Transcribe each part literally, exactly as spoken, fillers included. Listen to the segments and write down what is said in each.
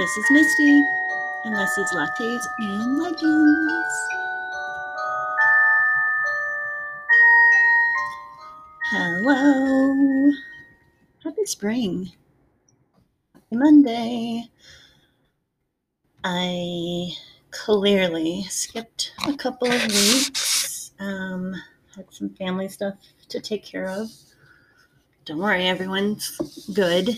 This is Misty, and this is Lattes and Legends. Hello. Happy spring. Happy Monday. I clearly skipped a couple of weeks. Um, had some family stuff to take care of. Don't worry, everyone's good.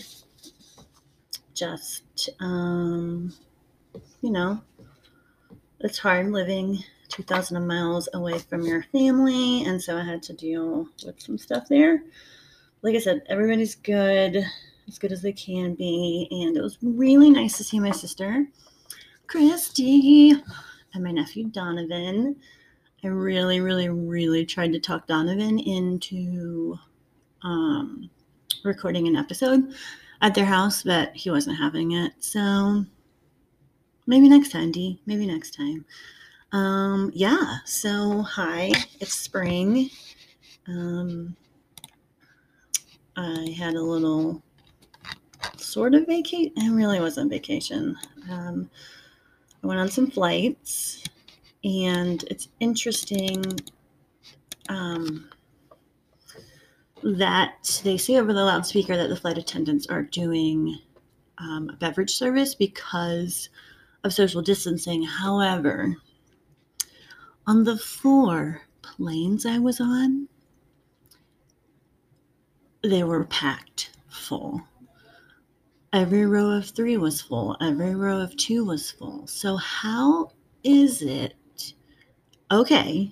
Just, um, you know, it's hard living two thousand miles away from your family, and so I had to deal with some stuff there. Like I said, everybody's good, as good as they can be, and it was really nice to see my sister, Christy, and my nephew, Donovan. I really, really, really tried to talk Donovan into um, recording an episode at their house, but he wasn't having it, so maybe next time, Dee, maybe next time. Um, yeah, so hi, it's spring. Um, I had a little sort of vacation. It really wasn't vacation. Um, I went on some flights, and it's interesting um, that they say over the loudspeaker that the flight attendants are doing um, a beverage service because of social distancing. However, on the four planes I was on, they were packed full. Every row of three was full. Every row of two was full. So how is it okay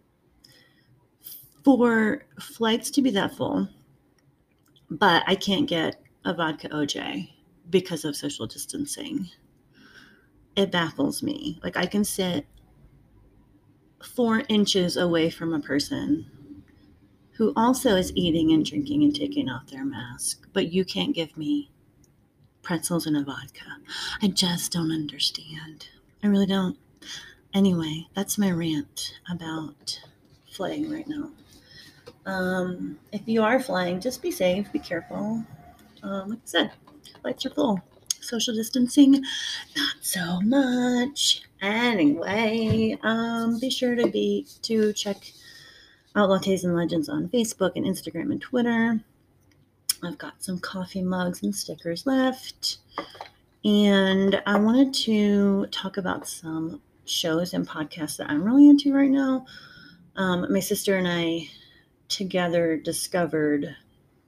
for flights to be that full, but I can't get a vodka O J because of social distancing? It baffles me. Like, I can sit four inches away from a person who also is eating and drinking and taking off their mask, but you can't give me pretzels and a vodka. I just don't understand. I really don't. Anyway, that's my rant about flying right now. Um, if you are flying, just be safe, be careful. Um, like I said, flights are full. Social distancing, not so much. Anyway, um, be sure to be to check out Lattes and Legends on Facebook and Instagram and Twitter. I've got some coffee mugs and stickers left. And I wanted to talk about some shows and podcasts that I'm really into right now. Um, my sister and I together discovered,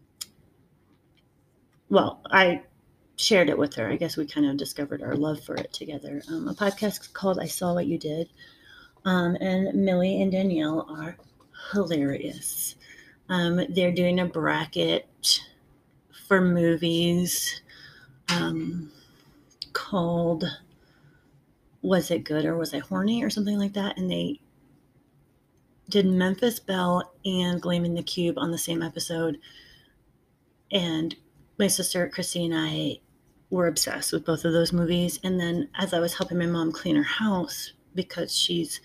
well, I shared it with her. I guess we kind of discovered our love for it together. Um, a podcast called I Saw What You Did. Um, and Millie and Danielle are hilarious. Um, they're doing a bracket for movies um, called Was It Good or Was I Horny or something like that. And they did Memphis Belle and Gleaming the Cube on the same episode. And my sister, Christy, and I were obsessed with both of those movies. And then as I was helping my mom clean her house, because she's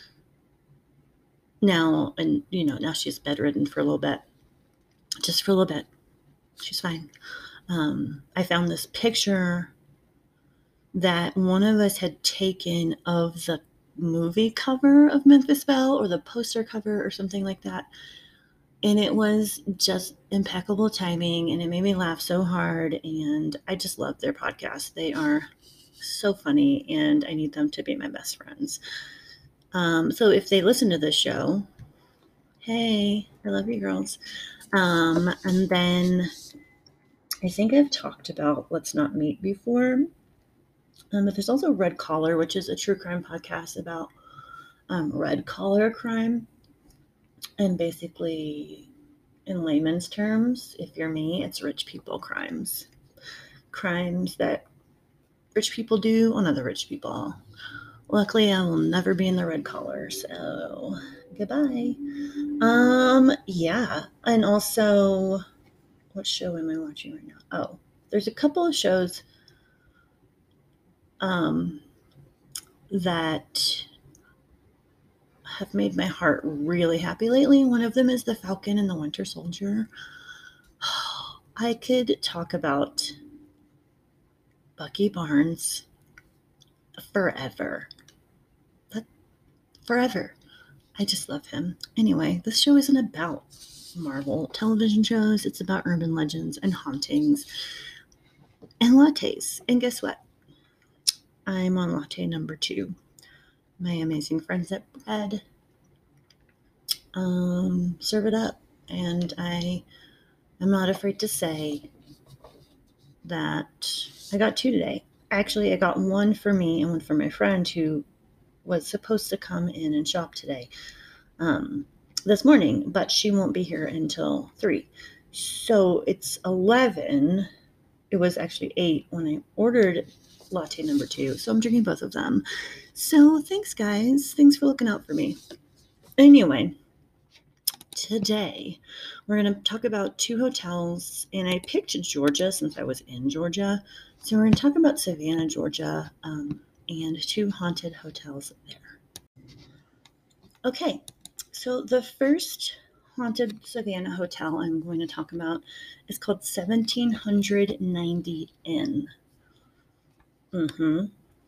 now, and you know, now she's bedridden for a little bit, just for a little bit, she's fine. Um, I found this picture that one of us had taken of the movie cover of Memphis Belle, or the poster cover or something like that. And it was just impeccable timing, and it made me laugh so hard. And I just love their podcast. They are so funny, and I need them to be my best friends. Um, so if they listen to this show, hey, I love you girls. Um, and then I think I've talked about Let's Not Meet before. Um, but there's also Red Collar, which is a true crime podcast about um, red collar crime. And basically, in layman's terms, if you're me, it's rich people crimes. Crimes that rich people do on other rich people. Luckily, I will never be in the red collar, so goodbye. Um, yeah. And also, what show am I watching right now? Oh, there's a couple of shows um, that have made my heart really happy lately. One of them is The Falcon and the Winter Soldier. I could talk about Bucky Barnes forever. But forever. I just love him. Anyway, this show isn't about Marvel television shows. It's about urban legends and hauntings and lattes. And guess what? I'm on latte number two. My amazing friends at Bread um, serve it up. And I am not afraid to say that I got two today. Actually, I got one for me and one for my friend who was supposed to come in and shop today um, this morning, but she won't be here until three. So it's eleven. It was actually eight when I ordered latte number two. So I'm drinking both of them. So thanks, guys. Thanks for looking out for me. Anyway, today we're going to talk about two hotels, and I picked Georgia since I was in Georgia. So we're going to talk about Savannah, Georgia, um, and two haunted hotels there. Okay, so the first haunted Savannah hotel I'm going to talk about is called seventeen ninety Inn. Mm-hmm.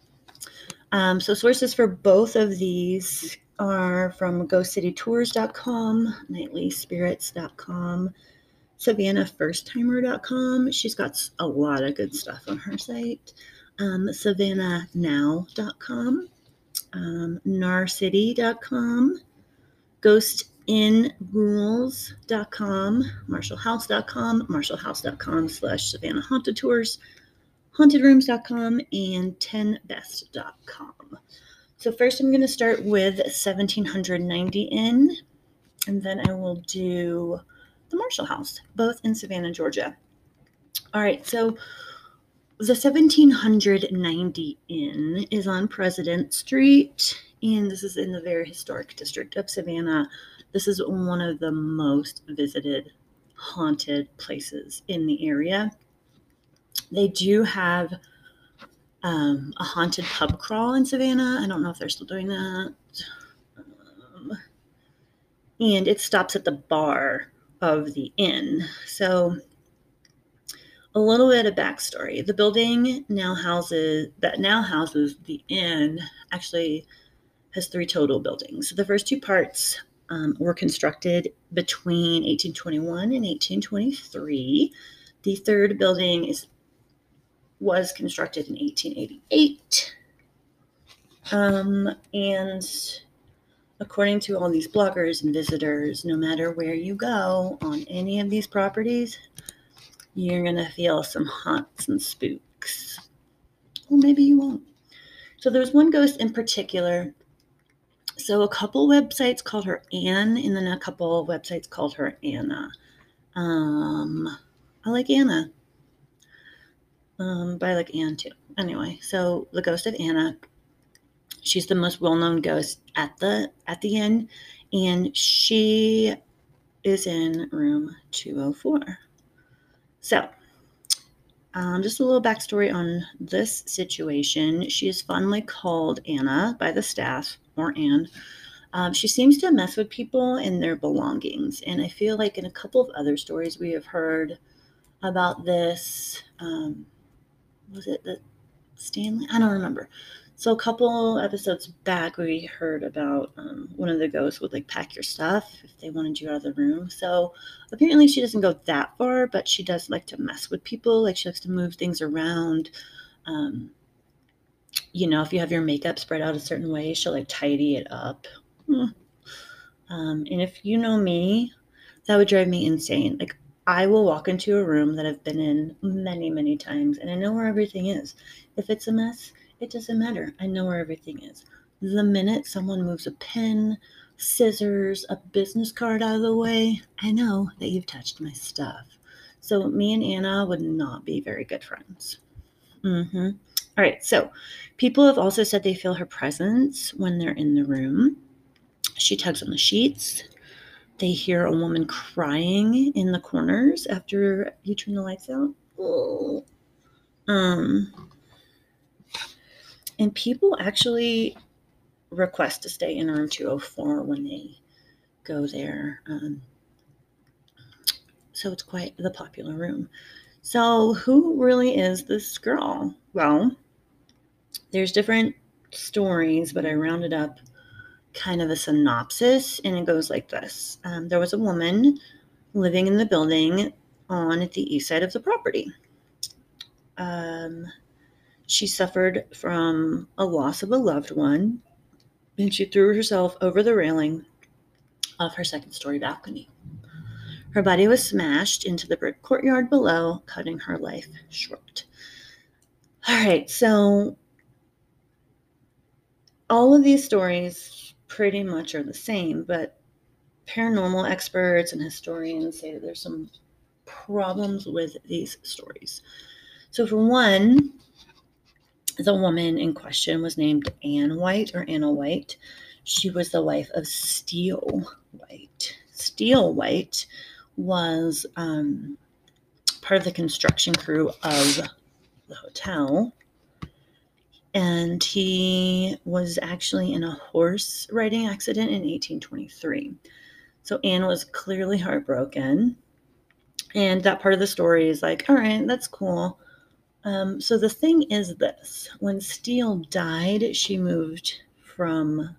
Um, so sources for both of these are from ghost city tours dot com, nightly spirits dot com, savannah first timer dot com. She's got a lot of good stuff on her site. Um, savannah now dot com, um, narcity dot com, ghost in ghouls dot com, marshall house dot com, marshall house dot com slash Savannah Haunted Tours, haunted rooms dot com, and ten best dot com. So first I'm going to start with seventeen ninety Inn, and then I will do the Marshall House, both in Savannah, Georgia. All right, so the seventeen ninety Inn is on President Street, and this is in the very historic district of Savannah. This is one of the most visited haunted places in the area. They do have um, a haunted pub crawl in Savannah. I don't know if they're still doing that. Um, and it stops at the bar of the inn. So a little bit of backstory. The building now houses that now houses the inn actually has three total buildings. The first two parts um, were constructed between eighteen twenty-one and eighteen twenty-three. The third building is was constructed in eighteen eighty-eight. Um, and according to all these bloggers and visitors, no matter where you go on any of these properties, you're going to feel some haunts and spooks. Or maybe you won't. So there's one ghost in particular. So a couple websites called her Anne, and then a couple websites called her Anna. Um, I like Anna. Um, but I like Anne too. Anyway, so the ghost of Anna, she's the most well-known ghost at the at the inn, and she is in room two oh four. So, um, just a little backstory on this situation. She is fondly called Anna by the staff, or Anne. Um, she seems to mess with people and their belongings, and I feel like in a couple of other stories we have heard about this. Um, was it the Stanley? I don't remember. So a couple episodes back, we heard about um, one of the ghosts would like pack your stuff if they wanted you out of the room. So apparently she doesn't go that far, but she does like to mess with people. Like she likes to move things around. Um, you know, if you have your makeup spread out a certain way, she'll like tidy it up. Hmm. Um, and if you know me, that would drive me insane. Like I will walk into a room that I've been in many, many times, and I know where everything is. If it's a mess, it doesn't matter. I know where everything is. The minute someone moves a pen, scissors, a business card out of the way, I know that you've touched my stuff. So me and Anna would not be very good friends. Mm-hmm. All right, so people have also said they feel her presence when they're in the room. She tugs on the sheets. They hear a woman crying in the corners after you turn the lights out. Oh. Um, and people actually request to stay in room two oh four when they go there. Um, so it's quite the popular room. So who really is this girl? Well, there's different stories, but I rounded up kind of a synopsis, and it goes like this. Um, there was a woman living in the building on the east side of the property. Um, she suffered from a loss of a loved one, and she threw herself over the railing of her second story balcony. Her body was smashed into the brick courtyard below, cutting her life short. All right, so all of these stories pretty much are the same, but paranormal experts and historians say that there's some problems with these stories. So, for one, the woman in question was named Ann White or Anna White. She was the wife of Steele White. Steele White was um, part of the construction crew of the hotel, and he was actually in a horse riding accident in eighteen twenty-three. So Anne was clearly heartbroken, and that part of the story is like, all right, that's cool. Um, so the thing is this: when Steele died, she moved from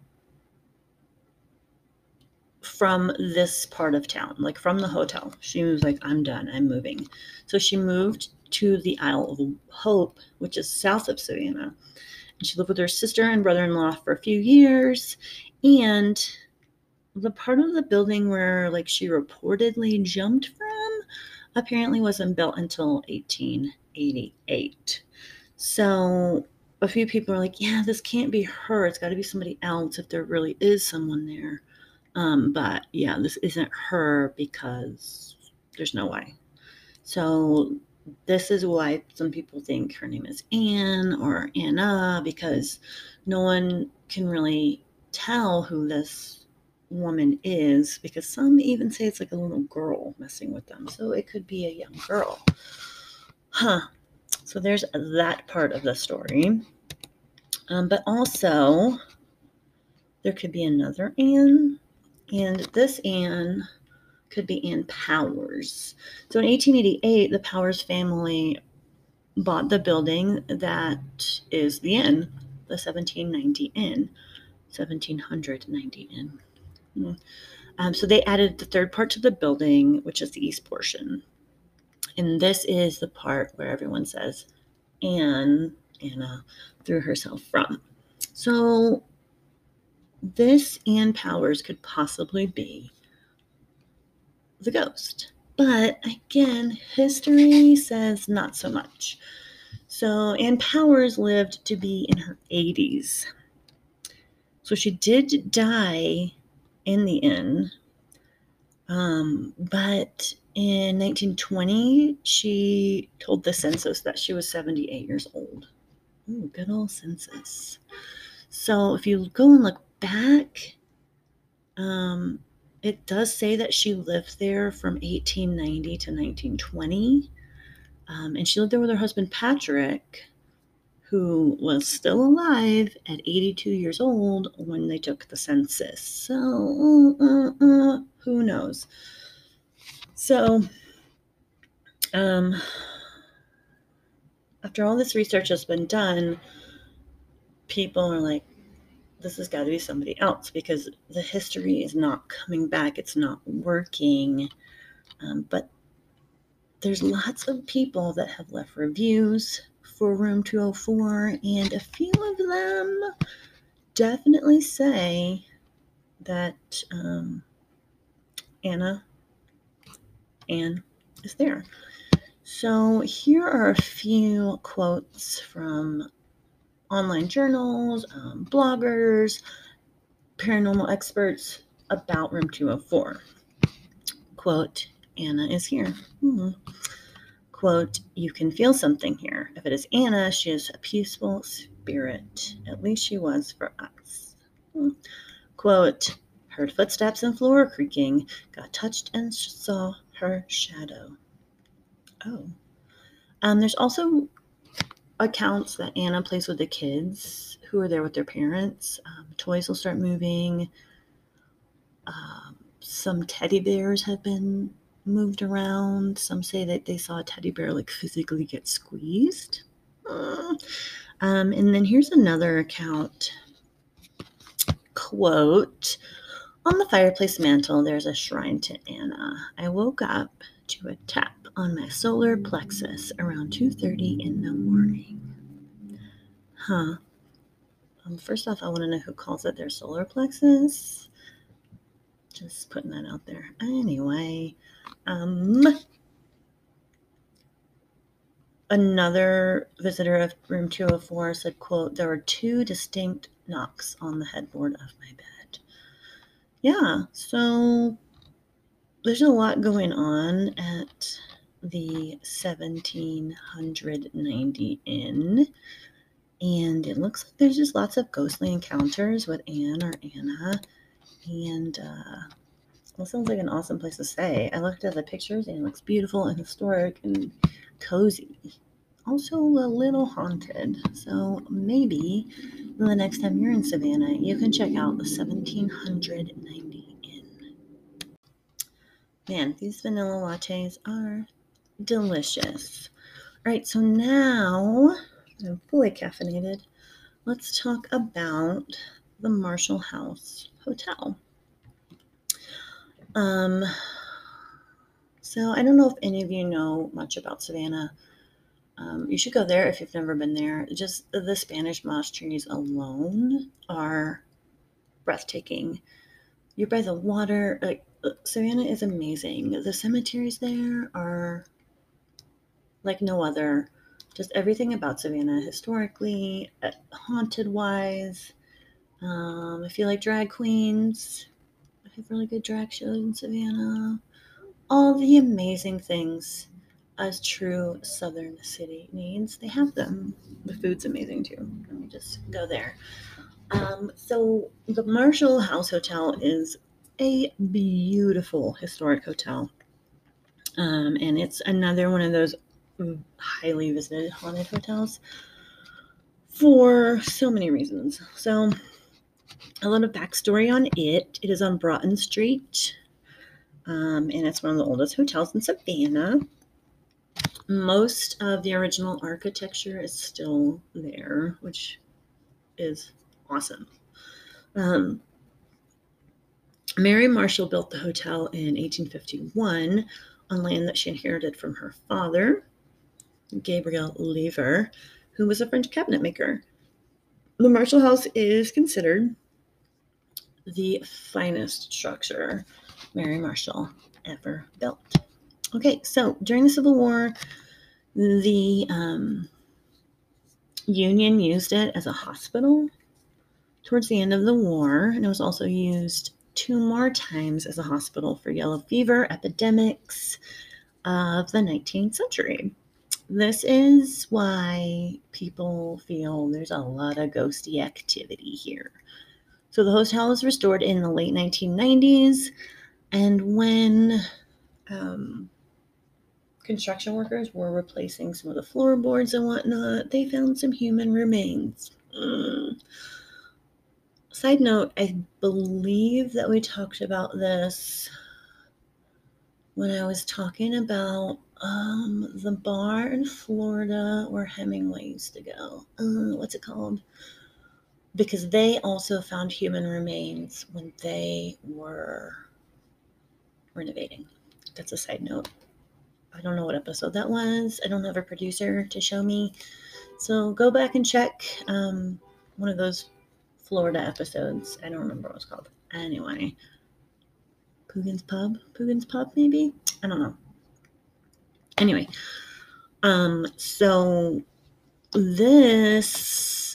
from this part of town, like from the hotel. She was like, I'm done, I'm moving. So she moved to the Isle of Hope, which is south of Savannah. And she lived with her sister and brother-in-law for a few years. And the part of the building where like she reportedly jumped from apparently wasn't built until eighteen eighty-eight. So a few people are like, yeah, this can't be her. It's got to be somebody else if there really is someone there. Um, but yeah, this isn't her because there's no way. So this is why some people think her name is Anne or Anna, because no one can really tell who this woman is, because some even say it's like a little girl messing with them. So it could be a young girl. Huh. So there's that part of the story. Um, but also, there could be another Anne. And this Anne could be Ann Powers. So in eighteen eighty-eight, the Powers family bought the building that is the inn, the seventeen ninety Inn, seventeen ninety Inn. Hmm. Um, so they added the third part to the building, which is the east portion. And this is the part where everyone says Anne, Anna threw herself from. So this Ann Powers could possibly be the ghost. But again, history says not so much. So Ann Powers lived to be in her eighties. So she did die in the inn. Um, but in nineteen twenty, she told the census that she was seventy-eight years old. Ooh, good old census. So if you go and look back, um, it does say that she lived there from eighteen ninety to nineteen twenty. Um, and she lived there with her husband, Patrick, who was still alive at eighty-two years old when they took the census. So, uh, uh, uh, who knows? So, um, after all this research has been done, people are like, this has got to be somebody else because the history is not coming back. It's not working. Um, but there's lots of people that have left reviews for Room two oh four, and a few of them definitely say that um, Anna Anne is there. So here are a few quotes from online journals, um, bloggers, paranormal experts about Room two oh four. Quote, Anna is here. Hmm. Quote, you can feel something here. If it is Anna, she is a peaceful spirit. At least she was for us. Hmm. Quote, heard footsteps and floor creaking, got touched and saw her shadow. Oh. Um, there's also accounts that Anna plays with the kids who are there with their parents. Um, toys will start moving. Um, some teddy bears have been moved around. Some say that they saw a teddy bear like physically get squeezed. Um, and then here's another account. Quote, on the fireplace mantle, there's a shrine to Anna. I woke up to a tap on my solar plexus around two thirty in the morning. Huh. Um, first off, I want to know who calls it their solar plexus. Just putting that out there. Anyway, um, another visitor of room two oh four said, quote, there were two distinct knocks on the headboard of my bed. Yeah, so there's a lot going on at the seventeen ninety Inn, and it looks like there's just lots of ghostly encounters with Anne or Anna, and uh, well, sounds like an awesome place to stay. I looked at the pictures, and it looks beautiful and historic and cozy. Also a little haunted, so maybe the next time you're in Savannah, you can check out the seventeen ninety Inn. Man, these vanilla lattes are delicious. All right, so now I'm fully caffeinated. Let's talk about the Marshall House Hotel. Um, so I don't know if any of you know much about Savannah. Um, you should go there if you've never been there. Just the Spanish moss trees alone are breathtaking. You're by the water. Like, Savannah is amazing. The cemeteries there are like no other. Just everything about Savannah, historically, uh, haunted-wise. Um, if you like drag queens, I have really good drag shows in Savannah. All the amazing things as true southern city needs, they have them. The food's amazing too. Let me just go there. Um, so the Marshall House Hotel is a beautiful historic hotel. Um, and it's another one of those highly visited haunted hotels for so many reasons. So a little backstory on it. It is on Broughton Street, um, and it's one of the oldest hotels in Savannah. Most of the original architecture is still there, which is awesome. Um, Mary Marshall built the hotel in eighteen fifty-one on land that she inherited from her father, Gabriel Lever, who was a French cabinet maker. The Marshall House is considered the finest structure Mary Marshall ever built. Okay, so during the Civil War, the um, Union used it as a hospital towards the end of the war, and it was also used two more times as a hospital for yellow fever epidemics of the nineteenth century. This is why people feel there's a lot of ghosty activity here. So the hotel was restored in the late nineteen nineties, and when um, construction workers were replacing some of the floorboards and whatnot, they found some human remains. Mm. Side note, I believe that we talked about this when I was talking about um, the bar in Florida where Hemingway used to go. Uh, what's it called? Because they also found human remains when they were renovating. That's a side note. I don't know what episode that was. I don't have a producer to show me. So go back and check um, one of those Florida episodes. I don't remember what it's called. Anyway. Poogan's Pub? Poogan's Pub, maybe? I don't know. Anyway. Um, so this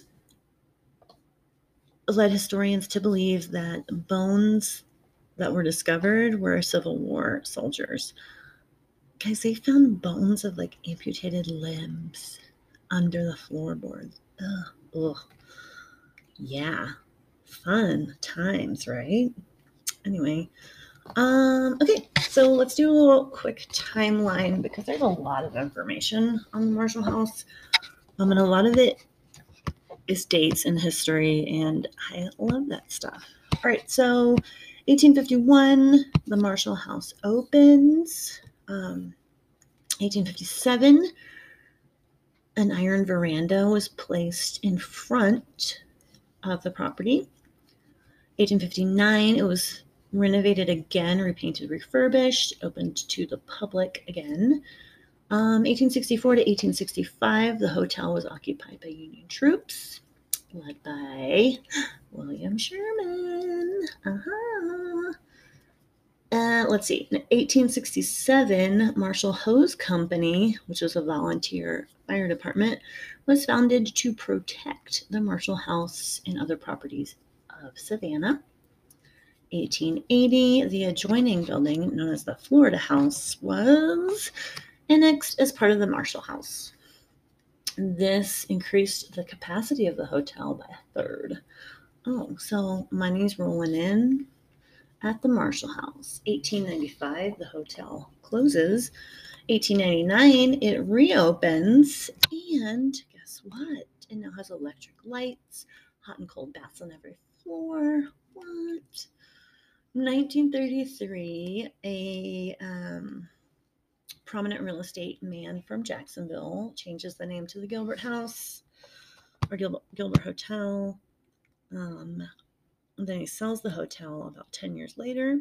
led historians to believe that bones that were discovered were Civil War soldiers. Guys, they found bones of like amputated limbs under the floorboards. Ugh, ugh. Yeah, fun times, right? Anyway, um, okay, so let's do a little quick timeline because there's a lot of information on the Marshall House, um, and a lot of it is dates and history, and I love that stuff. All right, so eighteen fifty-one, the Marshall House opens. Um, eighteen fifty-seven, An iron veranda was placed in front of the property. eighteen fifty-nine, it was renovated again, repainted, refurbished, opened to the public again. Um, eighteen sixty-four to eighteen sixty-five, the hotel was occupied by Union troops, led by William Sherman. Uh-huh. Uh, let's see, in eighteen sixty-seven, Marshall Hose Company, which was a volunteer fire department, was founded to protect the Marshall House and other properties of Savannah. eighteen eighty, the adjoining building, known as the Florida House, was annexed as part of the Marshall House. This increased the capacity of the hotel by a third. Oh, so money's rolling in at the Marshall House. eighteen ninety-five, the hotel closes. eighteen ninety-nine, it reopens. And guess what? It now has electric lights, hot and cold baths on every floor. What? nineteen thirty-three, a um, prominent real estate man from Jacksonville changes the name to the Gilbert House or Gil- Gilbert Hotel. Um, and then he sells the hotel about ten years later.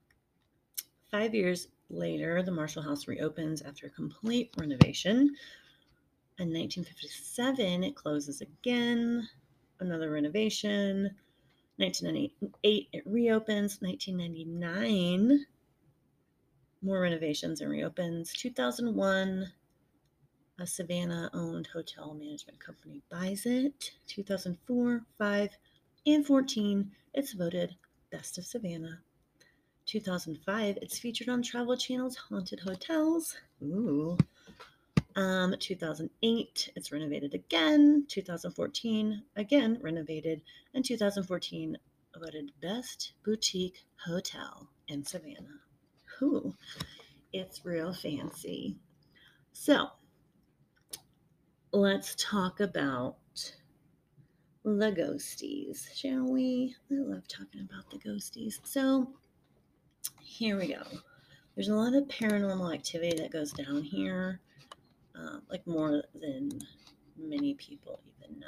Five years later, the Marshall House reopens after a complete renovation. In nineteen fifty-seven, it closes again, another renovation. nineteen ninety-eight, it reopens. nineteen ninety-nine, more renovations and reopens. two thousand one, a Savannah-owned hotel management company buys it. two thousand four, five, and fourteen, it's voted Best of Savannah. two thousand five, it's featured on Travel Channel's Haunted Hotels. Ooh. Um, two thousand eight, it's renovated again. two thousand fourteen, again renovated. And two thousand fourteen, voted Best Boutique Hotel in Savannah. Ooh, it's real fancy. So, let's talk about the ghosties, shall we? I love talking about the ghosties. So, here we go. There's a lot of paranormal activity that goes down here, uh, like more than many people even know.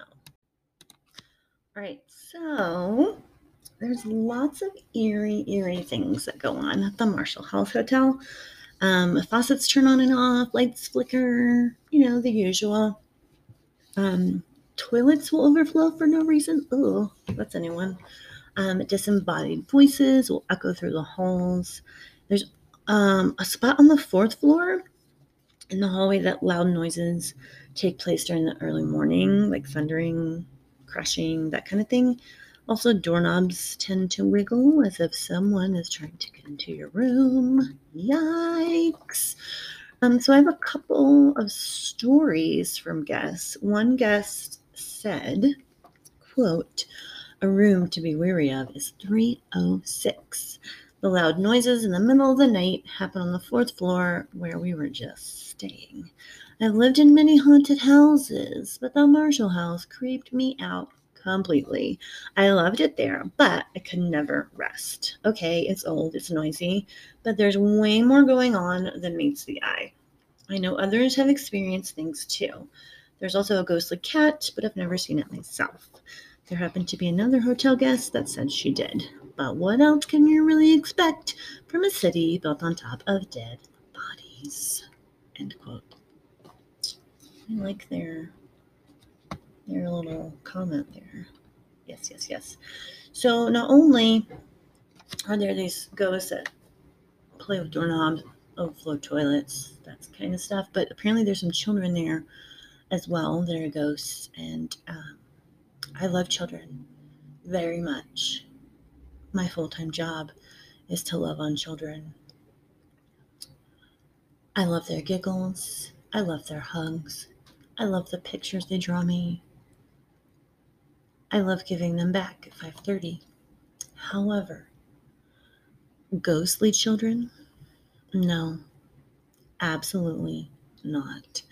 All right, so there's lots of eerie, eerie things that go on at the Marshall House Hotel. Um, faucets turn on and off, lights flicker, you know, the usual. Um, toilets will overflow for no reason. Oh, that's anyone. Um, disembodied voices will echo through the halls. There's um, a spot on the fourth floor in the hallway that loud noises take place during the early morning, like thundering, crashing, that kind of thing. Also, doorknobs tend to wiggle as if someone is trying to get into your room. Yikes. Um, so I have a couple of stories from guests. One guest said, quote, "A room to be wary of is three oh six. The loud noises in the middle of the night happen on the fourth floor where we were just staying. I've lived in many haunted houses, but the Marshall House creeped me out completely. I loved it there, but I could never rest. Okay, it's old, it's noisy, but there's way more going on than meets the eye. I know others have experienced things too. There's also a ghostly cat, but I've never seen it myself. There happened to be another hotel guest that said she did. But what else can you really expect from a city built on top of dead bodies?" End quote. I like their their little comment there. Yes, yes, yes. So not only are there these ghosts that play with doorknobs, overflow toilets, that kind of stuff, but apparently there's some children there as well that are ghosts, and um, I love children very much. My full-time job is to love on children. I love their giggles. I love their hugs. I love the pictures they draw me. I love giving them back at five thirty. However, ghostly children? No, absolutely not.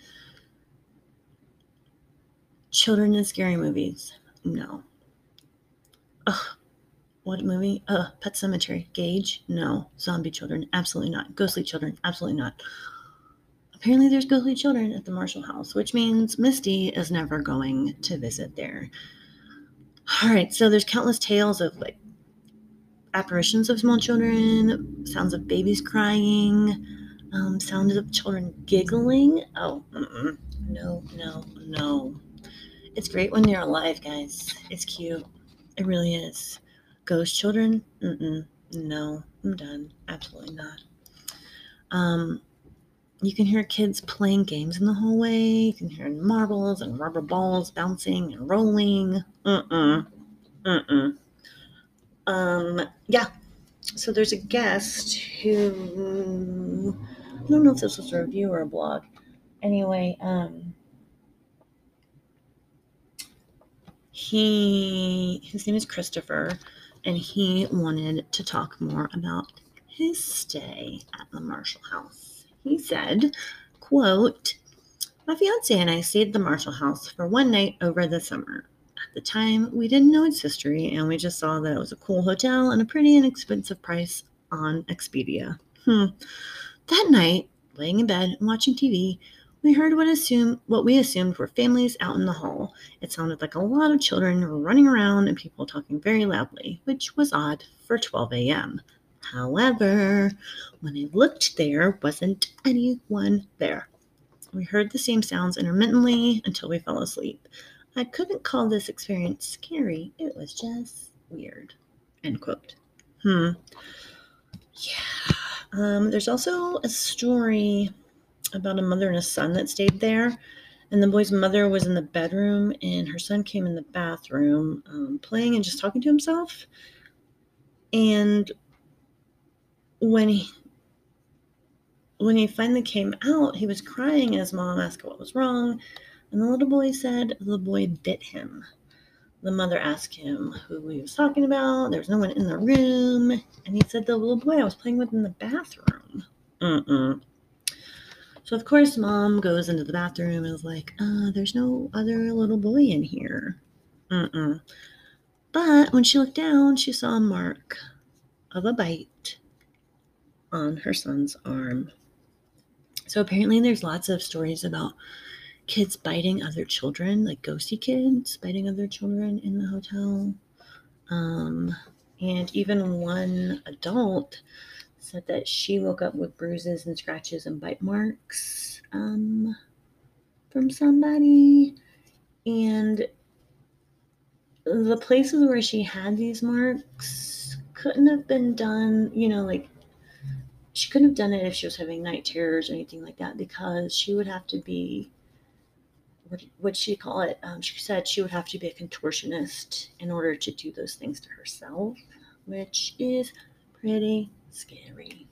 Children in scary movies? No. Ugh, what movie? Uh, Pet Sematary. Gage? No. Zombie children? Absolutely not. Ghostly children? Absolutely not. Apparently there's ghostly children at the Marshall house, which means Misty is never going to visit there. All right, so there's countless tales of like apparitions of small children, sounds of babies crying, um, sounds of children giggling. Oh, mm-mm. no, no, no. It's great when they're alive, guys. It's cute. It really is. Ghost children? Mm-mm. No, I'm done. Absolutely not. Um, you can hear kids playing games in the hallway. You can hear marbles and rubber balls bouncing and rolling. Mm-mm. Mm-mm. Um, yeah. So there's a guest who, I don't know if this was a review or a blog. Anyway, um, he, his name is Christopher, and he wanted to talk more about his stay at the Marshall house. He said, quote, "My fiance and I stayed at the Marshall house for one night over the summer. At the time, we didn't know its history, and we just saw that it was a cool hotel and a pretty inexpensive price on Expedia. Hmm. That night, laying in bed and watching T V, we heard what assumed what we assumed were families out in the hall. It sounded like a lot of children running around and people talking very loudly, which was odd for twelve a.m. However, when I looked, there wasn't anyone there. We heard the same sounds intermittently until we fell asleep. I couldn't call this experience scary. It was just weird." End quote. Hmm. Yeah. Um, there's also a story about a mother and a son that stayed there. And the boy's mother was in the bedroom, and her son came in the bathroom um, playing and just talking to himself. And when he when he finally came out, he was crying, and his mom asked what was wrong. And the little boy said the boy bit him. The mother asked him who he was talking about. There was no one in the room. And he said the little boy I was playing with in the bathroom. Mm-mm. So, of course, mom goes into the bathroom and is like, uh, there's no other little boy in here. Mm-mm. But when she looked down, she saw a mark of a bite on her son's arm. So apparently there's lots of stories about kids biting other children, like ghosty kids biting other children in the hotel. Um, and even one adult said that she woke up with bruises and scratches and bite marks um, from somebody. And the places where she had these marks couldn't have been done, you know, like she couldn't have done it if she was having night terrors or anything like that, because she would have to be, what what she call it? Um, she said she would have to be a contortionist in order to do those things to herself, which is pretty scary.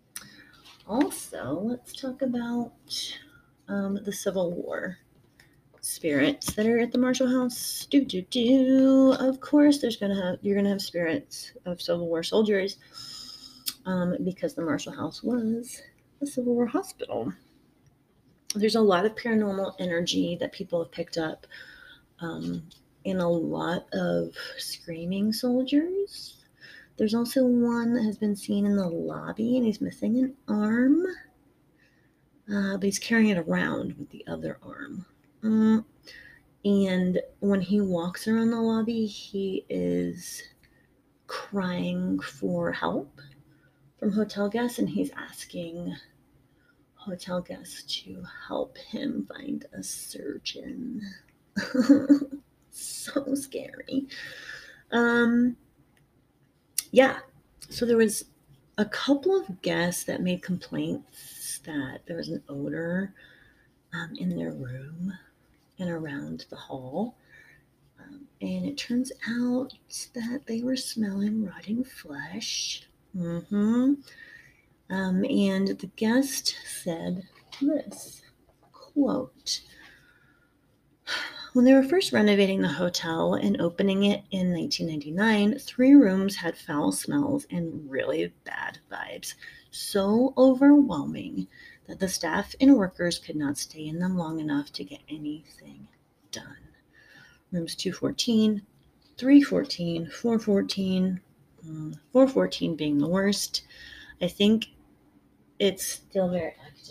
Also, let's talk about um, the Civil War spirits that are at the Marshall house. Do do do. Of course, there's gonna have you're gonna have spirits of Civil War soldiers, um, because the Marshall house was a Civil War hospital. There's a lot of paranormal energy that people have picked up, um, and a lot of screaming soldiers. There's also one that has been seen in the lobby, and he's missing an arm, uh, but he's carrying it around with the other arm. Mm. And when he walks around the lobby, he is crying for help from hotel guests, and he's asking hotel guests to help him find a surgeon. So scary. Um, yeah. So there was a couple of guests that made complaints that there was an odor um, in their room and around the hall. Um, and it turns out that they were smelling rotting flesh. Mm-hmm. Um, and the guest said this, quote, "When they were first renovating the hotel and opening it in nineteen ninety-nine, three rooms had foul smells and really bad vibes, so overwhelming that the staff and workers could not stay in them long enough to get anything done. Rooms two fourteen, three fourteen, four fourteen, um, four fourteen being the worst. I think it's still very active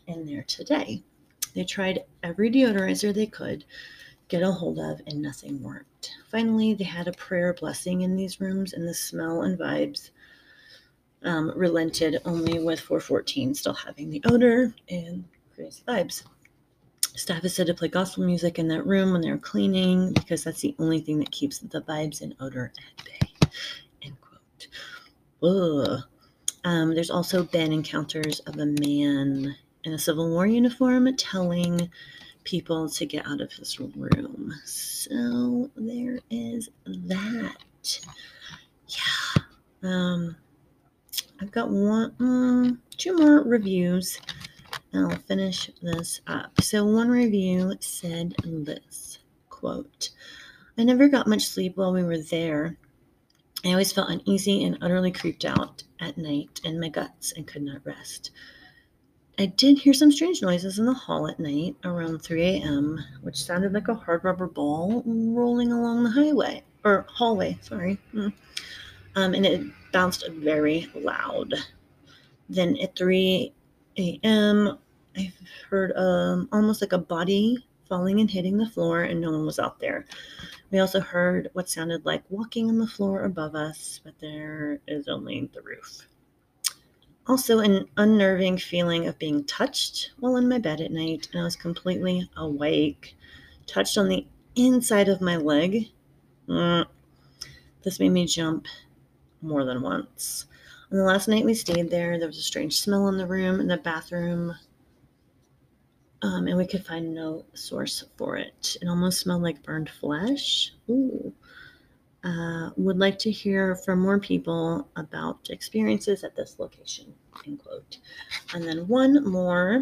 in there today. They tried every deodorizer they could get a hold of, and nothing worked. Finally, they had a prayer blessing in these rooms, and the smell and vibes um, relented, only with four fourteen still having the odor and crazy vibes. Staff is said to play gospel music in that room when they're cleaning because that's the only thing that keeps the vibes and odor at bay. End quote. Ugh. Um, there's also been encounters of a man in a Civil War uniform telling people to get out of his room. So there is that. Yeah. Um, I've got one, um, two more reviews, and I'll finish this up. So one review said this, quote, I never got much sleep while we were there. I always felt uneasy and utterly creeped out at night in my guts and could not rest. I did hear some strange noises in the hall at night around three a.m., which sounded like a hard rubber ball rolling along the highway, or hallway, sorry. Mm. Um, and it bounced very loud. Then at three a.m., I heard um, almost like a body falling and hitting the floor, and no one was out there. We also heard what sounded like walking on the floor above us, but there is only the roof. Also, an unnerving feeling of being touched while in my bed at night, and I was completely awake, touched on the inside of my leg. Mm. This made me jump more than once. On the last night we stayed there, there was a strange smell in the room, in the bathroom, um, and we could find no source for it. It almost smelled like burned flesh. Ooh. Uh, would like to hear from more people about experiences at this location, end quote. And then one more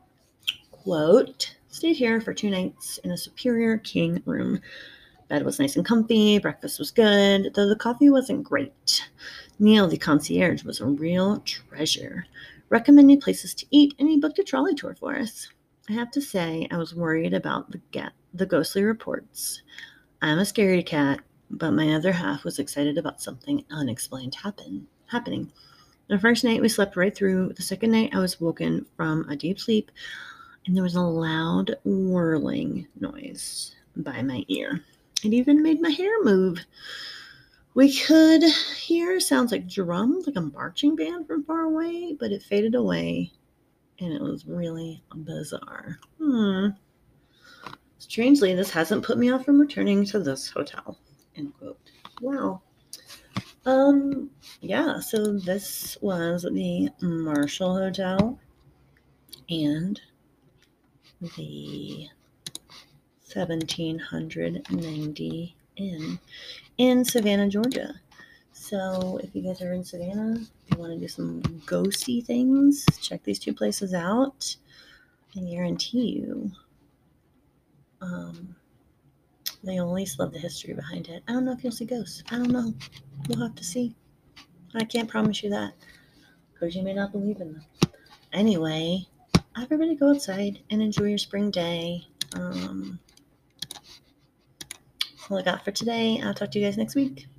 quote, stayed here for two nights in a Superior King room. Bed was nice and comfy, breakfast was good, though the coffee wasn't great. Neil, the concierge, was a real treasure. Recommended places to eat, and he booked a trolley tour for us. I have to say, I was worried about the, get, the ghostly reports. I'm a scaredy cat, but my other half was excited about something unexplained happen, happening. The first night we slept right through. The second night I was woken from a deep sleep, and there was a loud whirling noise by my ear. It even made my hair move. We could hear sounds like drums, like a marching band from far away, but it faded away, and it was really bizarre. Hmm. Strangely, this hasn't put me off from returning to this hotel. End quote. Wow. Um, yeah, so this was the Marshall Hotel and the seventeen ninety Inn in Savannah, Georgia. So if you guys are in Savannah, you want to do some ghosty things, check these two places out. I guarantee you, um, they always love the history behind it. I don't know if you'll see ghosts. I don't know. We'll have to see. I can't promise you that, because you may not believe in them. Anyway, everybody go outside and enjoy your spring day. Um, that's all I got for today. I'll talk to you guys next week.